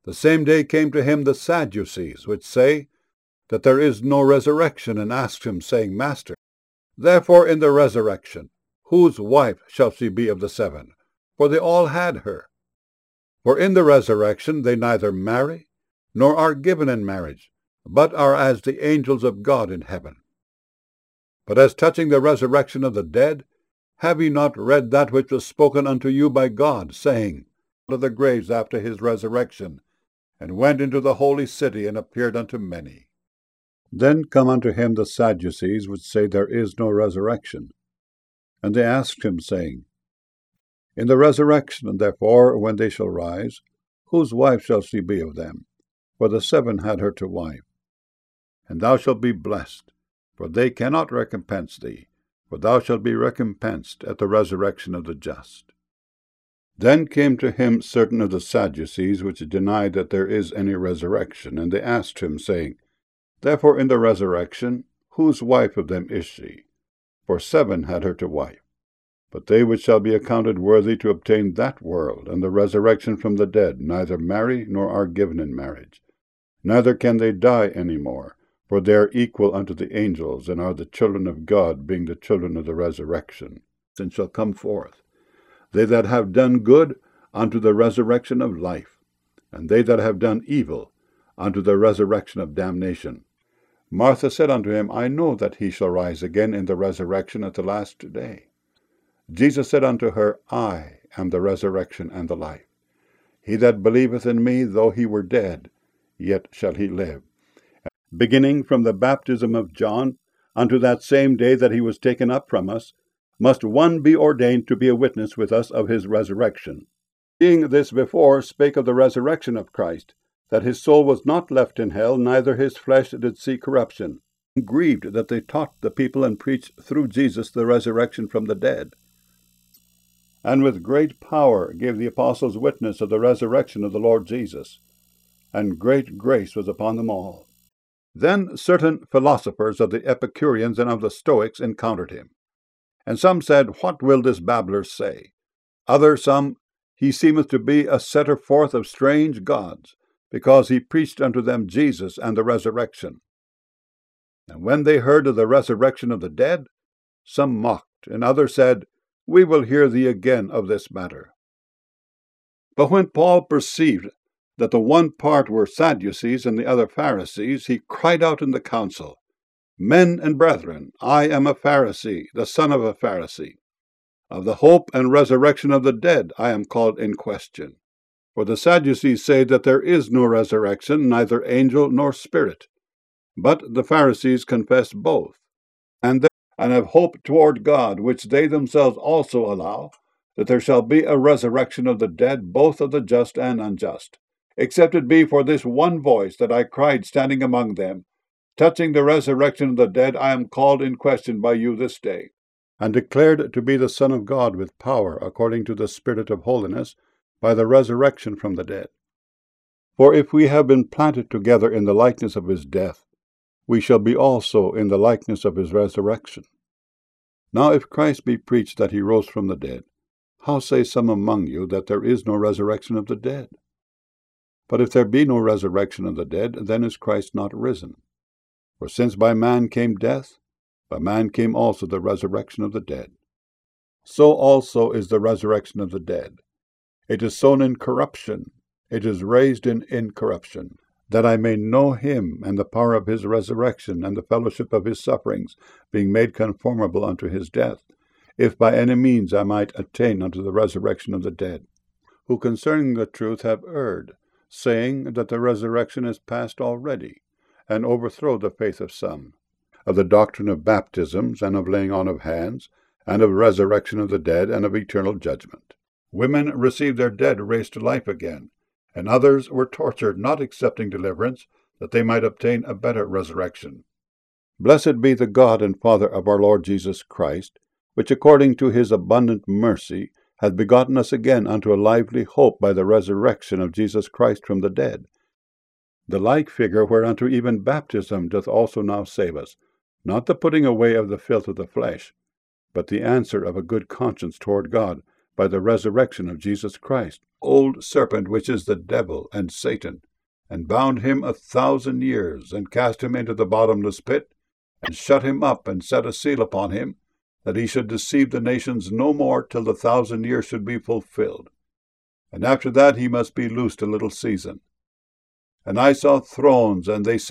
The same day came to him the Sadducees, which say that there is no resurrection, and asked him, saying, Master, therefore in the resurrection, whose wife shall she be of the 7? For they all had her. For in the resurrection they neither marry, nor are given in marriage, but are as the angels of God in heaven. But as touching the resurrection of the dead, have ye not read that which was spoken unto you by God, saying, Out of the graves after his resurrection, and went into the holy city, and appeared unto many? Then come unto him the Sadducees, which say there is no resurrection. And they asked him, saying, In the resurrection, therefore, when they shall rise, whose wife shall she be of them? For the 7 had her to wife. And thou shalt be blessed, for they cannot recompense thee, for thou shalt be recompensed at the resurrection of the just. Then came to him certain of the Sadducees, which denied that there is any resurrection, and they asked him, saying, Therefore in the resurrection, whose wife of them is she? For 7 had her to wife. But they which shall be accounted worthy to obtain that world and the resurrection from the dead neither marry nor are given in marriage. Neither can they die any more, for they are equal unto the angels, and are the children of God, being the children of the resurrection, and shall come forth. They that have done good unto the resurrection of life, and they that have done evil unto the resurrection of damnation. Martha said unto him, I know that he shall rise again in the resurrection at the last day. Jesus said unto her, I am the resurrection and the life. He that believeth in me, though he were dead, yet shall he live. Beginning from the baptism of John unto that same day that he was taken up from us, must one be ordained to be a witness with us of his resurrection. Being this before spake of the resurrection of Christ, that his soul was not left in hell, neither his flesh did see corruption. Grieved that they taught the people and preached through Jesus the resurrection from the dead. And with great power gave the apostles witness of the resurrection of the Lord Jesus. And great grace was upon them all. Then certain philosophers of the Epicureans and of the Stoics encountered him. And some said, What will this babbler say? Others some, He seemeth to be a setter forth of strange gods, because he preached unto them Jesus and the resurrection. And when they heard of the resurrection of the dead, some mocked, and others said, We will hear thee again of this matter. But when Paul perceived that the one part were Sadducees and the other Pharisees, he cried out in the council, Men and brethren, I am a Pharisee, the son of a Pharisee. Of the hope and resurrection of the dead I am called in question. For the Sadducees say that there is no resurrection, neither angel nor spirit. But the Pharisees confess both, and have hope toward God, which they themselves also allow, that there shall be a resurrection of the dead, both of the just and unjust. Except it be for this one voice that I cried standing among them, Touching the resurrection of the dead, I am called in question by you this day, and declared to be the Son of God with power, according to the Spirit of holiness, by the resurrection from the dead. For if we have been planted together in the likeness of his death, we shall be also in the likeness of his resurrection. Now if Christ be preached that he rose from the dead, how say some among you that there is no resurrection of the dead? But if there be no resurrection of the dead, then is Christ not risen. For since by man came death, by man came also the resurrection of the dead. So also is the resurrection of the dead. It is sown in corruption, it is raised in incorruption, that I may know him and the power of his resurrection and the fellowship of his sufferings, being made conformable unto his death, if by any means I might attain unto the resurrection of the dead. Who concerning the truth have erred, saying that the resurrection is past already, and overthrow the faith of some, of the doctrine of baptisms, and of laying on of hands, and of resurrection of the dead, and of eternal judgment. Women received their dead raised to life again, and others were tortured, not accepting deliverance, that they might obtain a better resurrection. Blessed be the God and Father of our Lord Jesus Christ, which according to his abundant mercy hath begotten us again unto a lively hope by the resurrection of Jesus Christ from the dead, the like figure whereunto even baptism doth also now save us, not the putting away of the filth of the flesh, but the answer of a good conscience toward God by the resurrection of Jesus Christ, old serpent, which is the devil and Satan, and bound him 1,000 years, and cast him into the bottomless pit, and shut him up, and set a seal upon him, that he should deceive the nations no more till the 1,000 years should be fulfilled. And after that he must be loosed a little season. And I saw thrones, and they sat